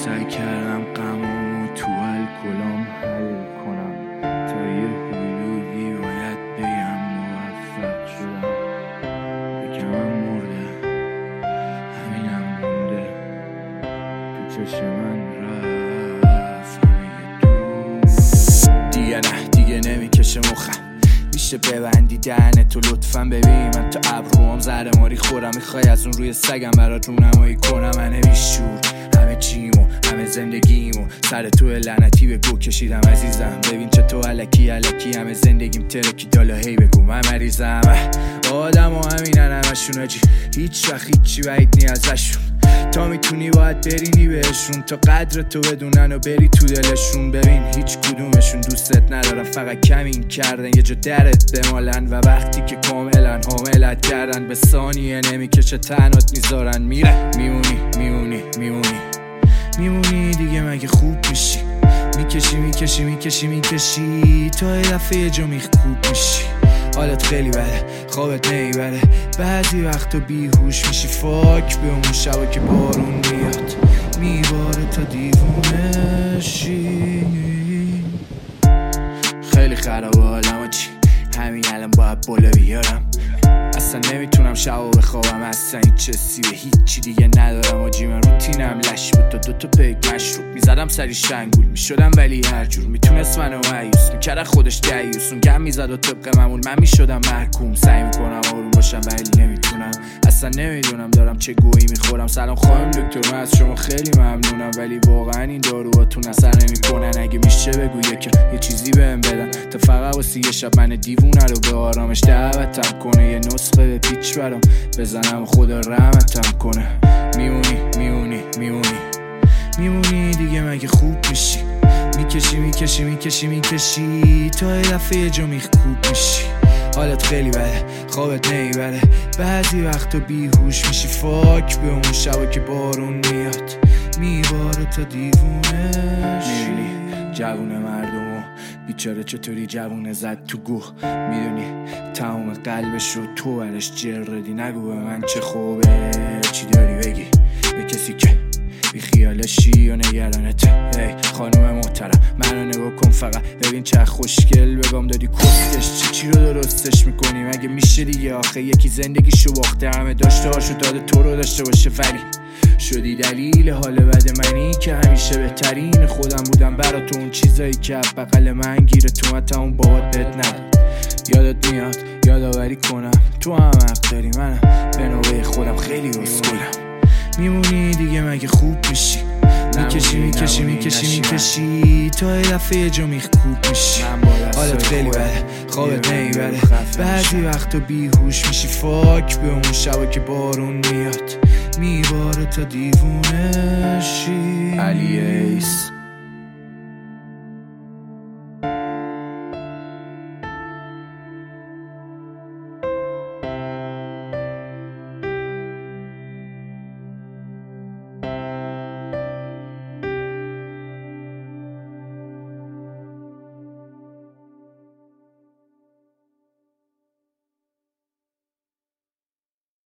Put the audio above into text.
سعی کردم غمامو تو الکلام حل کنم، تا یه حدودی باید بگم موفق شدم. یکمم مرده، همینم مونده، تو چشم من رفت همه دور. دیگه نه، دیگه نمیکشه مخم، میشه ببندی دهنتو لطفا. ببین من تو ابروام زهر ماری خورم، میخوای از اون روی سگم برات رونمایی کنم. من بیشور همه چیمو همه زندگیمو سر تو لعنتی به گو کشیدم عزیزم. ببین چطور الکی همه زندگیم ترکی دالا هی بگو من مریضم. آدم و همینن همشون آجی، هیچ وقت هیچی بعید نی ازشون. تا میتونی باید برینی بهشون، تا قدر تو بدونن و بری تو دلشون. ببین هیچ کدومشون دوستت ندارن، فقط کمین کردن یه جا درت بمالن. و وقتی که کاملا حاملت کردن، به ثانیه نمیکشه تنات میذارن. میره میمونی دیگه مگه خوب میشی؟ میکشی تا یه دفعه یه جا میخکوب میشی. حالت خیلی بده، خوابت نمیبره، بعضی وقتا بیهوش میشی. فاک به اون شبا که بارون میاد میباره تا دیوونه شی. خیلی خرابه حالم چی، همین الان باید بالا بیارم. اصلا نمیتونم شبا بخوابم، اصلا هیچ حسی به هیچی دیگه ندارم. آجی من روتینم لش بود، تا دوتا پیک مشروب میزدم سری شنگول میشدم، ولی هر جور میتونست منو مایوس میکرد خودش دیوس. اون گم میزد و طبق معمول من میشدم محکوم. سعی میکنم آروم باشم ولی نمیتونم، اصلا نمیدونم دارم چه گویی میخورم. سلام خانم دکتر، من از شما خیلی ممنونم، ولی واقعا این داروهاتون اثر نمیکنن. اگه میشه بگو یه چیزی بهم بدن، تا فقط واسه یه شب من دیوونه رو به آرامش دعوتم کنه. یه نسخه به پیچ برام بزنم خدا رحمتم کنه. میمونی دیگه مگه خوب میشی؟ میکشی تا یه دفعه یه جا میخکوب میشی. حالت خیلی بده، خوابت نمیبره، بعضی وقتا بیهوش میشی. فاک به اون شبا که بارون میاد میباره تا دیوونه شی. میبینی جوون مردمو بیچاره چطوری جوونه زد تو گوه. میدونی تمام قلبش رو تو برش جردی. نگو به من چه خوبه، چی داری بگی به کسی که بی خیالشی و نگرانته. ای خانوم محترم منو نگاه کن فقط، ببین چه خوشگل بگم دادی کسکش. چی رو درستش میکنی مگه میشه دیگه؟ آخه یکی زندگیشو باخته، همه داشته هاشو داده تو رو داشته باشه، ولی شدی دلیل حال بد منی که همیشه بهترین خودم بودم برات. اون چیزایی که بغل من گیره تو اون بابات بهت نداد. یادت میاد یادآوری کنم تو هم حق داری، منم به نوبه خودم خیلی اسکولم. میمونی دیگه مگه خوب میشی؟ میکشی تا یه دفعه یه جا میخکوب میشی. حالت خیلی بده، خوابت نمیبره، بعضی وقتا بیهوش میشی. فاک به اون شبا که بارون میاد میباره تا دیوونه شی. علی ایس